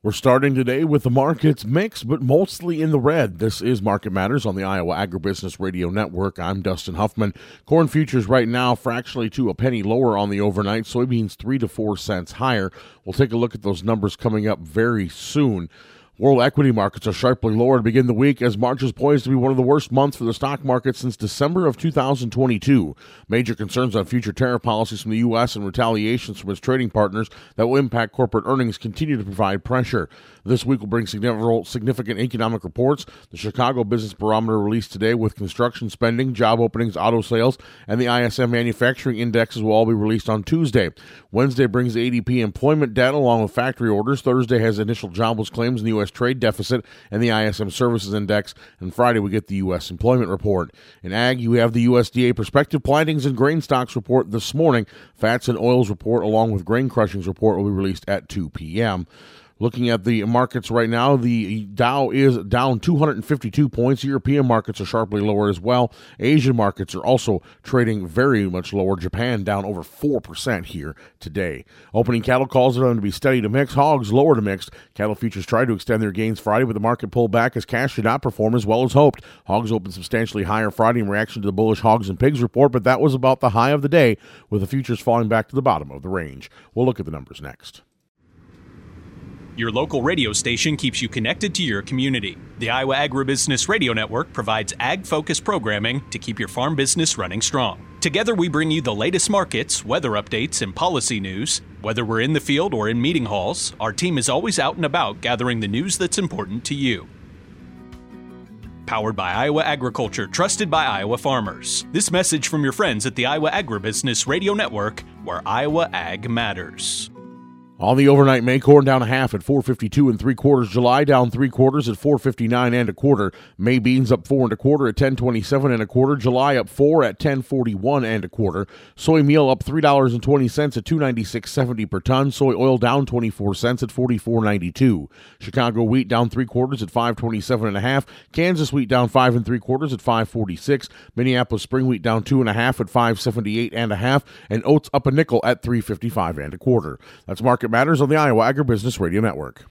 We're starting today with the markets mixed, but mostly in the red. This is Market Matters on the Iowa Agribusiness Radio Network. I'm Dustin Huffman. Corn futures right now fractionally to a penny lower on the overnight. Soybeans 3 to 4 cents higher. We'll take a look at those numbers coming up very soon. World equity markets are sharply lower to begin the week as March is poised to be one of the worst months for the stock market since December of 2022. Major concerns on future tariff policies from the U.S. and retaliations from its trading partners that will impact corporate earnings continue to provide pressure. This week will bring significant economic reports. The Chicago Business Barometer released today with construction spending, job openings, auto sales, and the ISM manufacturing indexes will all be released on Tuesday. Wednesday brings the ADP employment data along with factory orders. Thursday has initial jobless claims in the U.S. trade deficit and the ISM services index. And Friday we get the U.S. employment report. In ag, you have the USDA prospective plantings and grain stocks report this morning. Fats and oils report along with grain crushings report will be released at 2 p.m. Looking at the markets right now, the Dow is down 252 points. European markets are sharply lower as well. Asian markets are also trading very much lower. Japan down over 4% here today. Opening cattle calls are going to be steady to mixed. Hogs lower to mixed. Cattle futures tried to extend their gains Friday, but the market pulled back as cash did not perform as well as hoped. Hogs opened substantially higher Friday in reaction to the bullish hogs and pigs report, but that was about the high of the day, with the futures falling back to the bottom of the range. We'll look at the numbers next. Your local radio station keeps you connected to your community. The Iowa Agribusiness Radio Network provides ag-focused programming to keep your farm business running strong. Together, we bring you the latest markets, weather updates, and policy news. Whether we're in the field or in meeting halls, our team is always out and about gathering the news that's important to you. Powered by Iowa Agriculture, trusted by Iowa farmers. This message from your friends at the Iowa Agribusiness Radio Network, where Iowa Ag matters. On the overnight, May corn down a half at 4.52 3/4. July down 3/4 at 4.59 1/4. May beans up 4 1/4 at 10.27 1/4. July up 4 at 10.41 1/4. Soy meal up $3.20 at 296.70 per ton. Soy oil down 24 cents at 44.92. Chicago wheat down 3/4 at 5.27 1/2. Kansas wheat down 5 3/4 at 5.46. Minneapolis spring wheat down 2 1/2 at 5.78 1/2. And oats up a nickel at 3.55 1/4. That's Market Matters on the Iowa Agribusiness Radio Network.